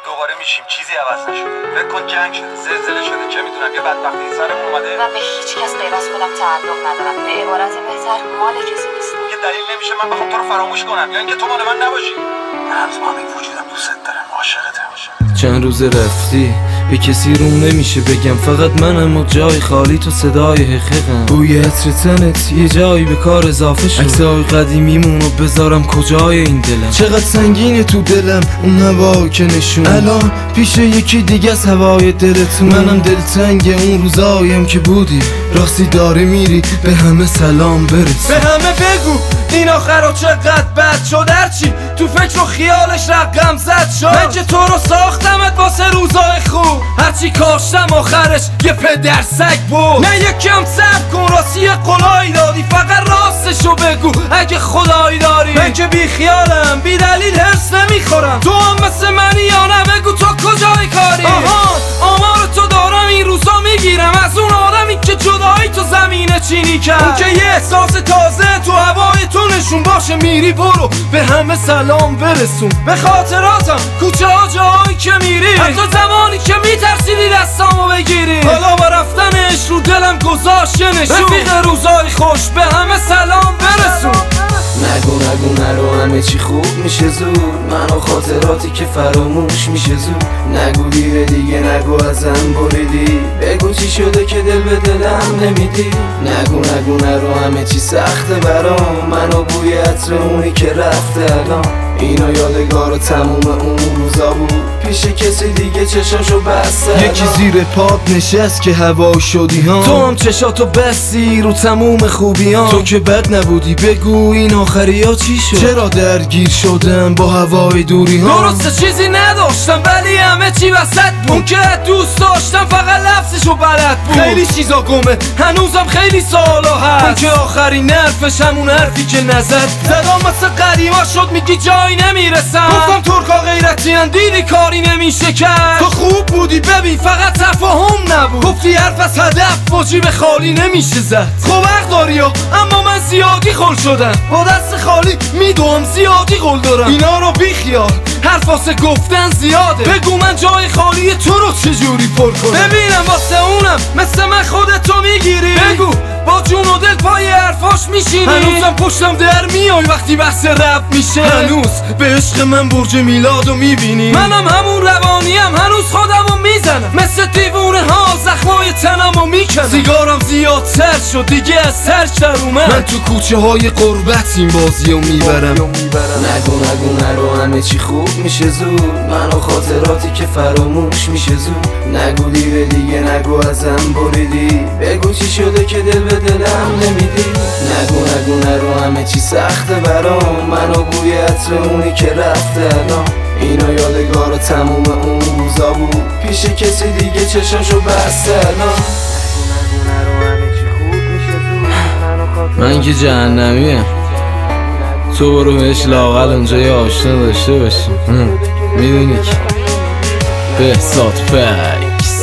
دوباره میشیم، چیزی عوض نشده. فکر کن جنگ شده، زلزله شده، چه میدونم یه بدبختی سرمون اومده. من به هیچ کس غیر از خودم تعلق ندارم. به عبارت بهتر مال کسی نیستم. یه دلیل نمیشه من بخوام تو رو فراموش کنم یا اینکه تو مال من نباشی. من با همین وجودم دوست دارم، عاشقتم. چند روز رفتی به کسی روم نمیشه بگم، فقط منم و جای خالی تو صدای حقیقم. بوی عطر تنت یه جایی به کار اضافه شد. عکسای قدیمیمونو بذارم کجای این دلم. چقدر سنگینه تو دلم اون هوا که نشون الان پیش یکی دیگه از هوای دلتون. منم دلتنگ اون روزایم که بودی راستی داره میری به همه سلام برس. به همه بگو این آخرا چقدر بد شد، هرچی تو فکر و خیالش رقم زد شد. من که تو رو ساختمت واسه روزای خوب، هرچی کاشتم آخرش یه پدر سگ بود. نه یکم صبر کن، راستی یه قولایی دادی، فقط راستشو بگو اگه خدایی داری. من که بی خیالم، بی دلیل هرس نمیخورم. تو هم مثل منی یا نه؟ بگو تو کجای کاری؟ آها آمار تو دارم این روزا میگیرم از اون آدمی که جدایی تو زمینه چینی کرد. اون که یه احساس تازه تو هوای تو نشون باشه. میری برو به همه سلام برسون، به خاطراتم کوچه ها جایی که میری، حتی زمانی که میترسیدی دستامو بگیری. حالا با رفتنش رو دلم گذاشت یه نشون. رفیق روزای خوش به همه سلام برسون. نگو نرو همه چی خوب میشه زود، من و خاطراتی که فراموش میشه زود. نگو دیگه نگو ازم بریدی، بگو چی شده که دل به دلم نمیدی. نگو نرو همه چی سخته برام، من و بوی عطر اونی که رفته الان. اینا یادگار و تموم اون روزا بود، پیش کسی دیگه چشاشو بسته. یکی زیر پات نشست که هوا شدی ها، تو هم چشاتو بستی رو تموم خوبی ها. تو که بد نبودی، بگو این آخری ها چی شد؟ چرا درگیر شدم با هوای دوری ها؟ درسته چیزی نداشتم ولی همه چی وسط بود. اون که دوست داشتم فقط لفظشو بلد بود. خیلی چیزا گمه هنوزم خیلی سوالا هست. اون که آخرین حرفش همون حرفی که نزد. زدم مثل قدیما شد میگی جایی نمیرسم. گفتم ترکا غیرتی هن دیدی کاری نمیشه کرد. تو خوب بودی ببین فقط تفاهم نبود. گفتی حرف از هدف با جیب خالی نمیشه زد. خب حق داری اما من زیادی خل شدم، با دست خالی میدوم زیادی قول دارم. اینا رو بیخیال، حرف واسه گفتن زیاده. بگو من جای خالی تو رو چجوری پر کنم. ببینم واسه اونم مثل من خودتو میگیری. بگو با جون و دل پای حرفاش میشینی. هنوزم پشتم در میای وقتی بحث رپ میشه. هنوز به عشق من برج میلادو میبینی. منم همون روانیم، هنوز خودمو میزنم مثل دیوونه ها، زخمای تنمو میکنم. سیگارم زیادتر شد دیگه از سر اومد. من تو کوچه های قربت این بازیو میبرم. نگو نرو همه چی خوب میشه زود، من و خاطراتی که فراموش میشه زود. نگو دیگه نگو ازم بریدی، بگو چی شده که دل به دلم نمیدی. نگو نرو همه چی سخته برام، من و بوی عطر اونی که رفته الان. اینا یادگار و تموم اون روزا بود، پیش کسی دیگه چشاشو بسته الان. من که جهنمیم، تو برو بهش لااقل اونجا یه آشنا داشته باشی. میدونی که بهزاد فکس.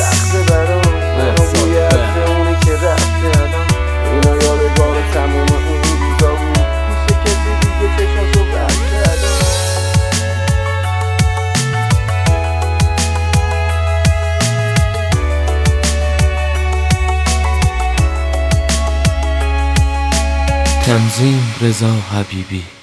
تنظیم رضا حبیبی.